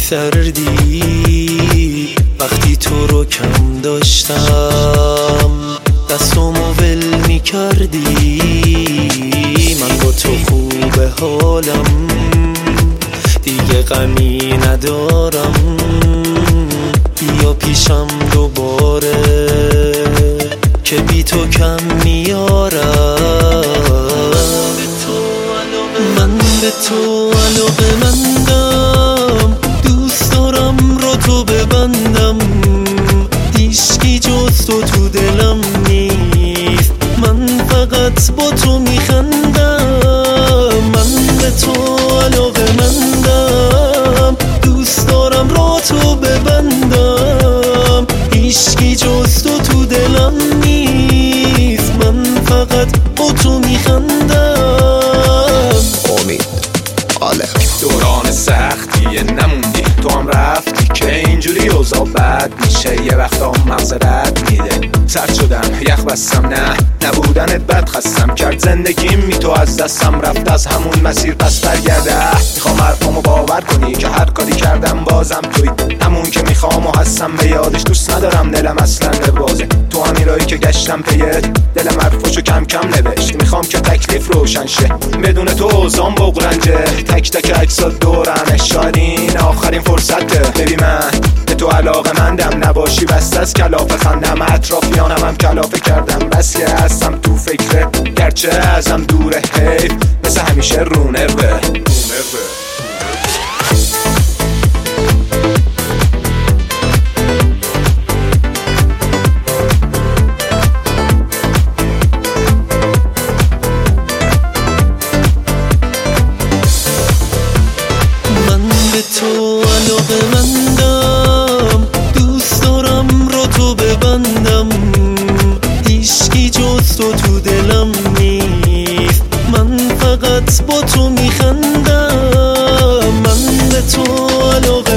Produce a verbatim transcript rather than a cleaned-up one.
میکردی وقتی تو رو کم داشتم، دستامو ول میکردی. من با تو خوب حالم دیگه غمی ندارم، بیا پیشم دوباره که بی تو کم میارم. من به تو علاقه مندم، دوست دارم رو تو ببندم، هیچکی جز تو تو دلم نیست، من فقط با تو میخندم. من به تو علاقه مندم، دوست دارم رو تو ببندم، هیچکی جز تو تو دلم نیست، من فقط با تو میخندم. امید آله دوران سختیه نموندی، تو هم رفتی که اینجوری اوضاع بد میشه، یه وقتا مغز رد میده. سرد شدم یخ بستم، نه نبودنت بد خستم کرد، زندگیم می تو از دستم رفت از همون مسیر پس برگرده. میخوام حرفامو باور کنی که هر کاری کردم بازم توی همون که میخوام و هستم، به یادش دوست ندارم دلم اصلا ببازه. تو همین رایی که گشتم پیت دلم حرفاشو کم کم نوشت، میخوام که تکلیف روشن شه، بدون تو اوزام بغرنجه. تک تک عکسات دورمه، شاید این آخرین فرصته. ببین من به تو علاقه مندم، نباشی بست از کلافه خندم، اطرافیانم هم کلافه کردم، بس که هستم تو فکره گرچه ازم دوره. حیف مثل همیشه رو نروه. تو علاقه مندم، دوست دارم رو تو ببندم، هیچکی جز تو تو دلم نیست، من فقط با تو میخندم. من به تو علاقه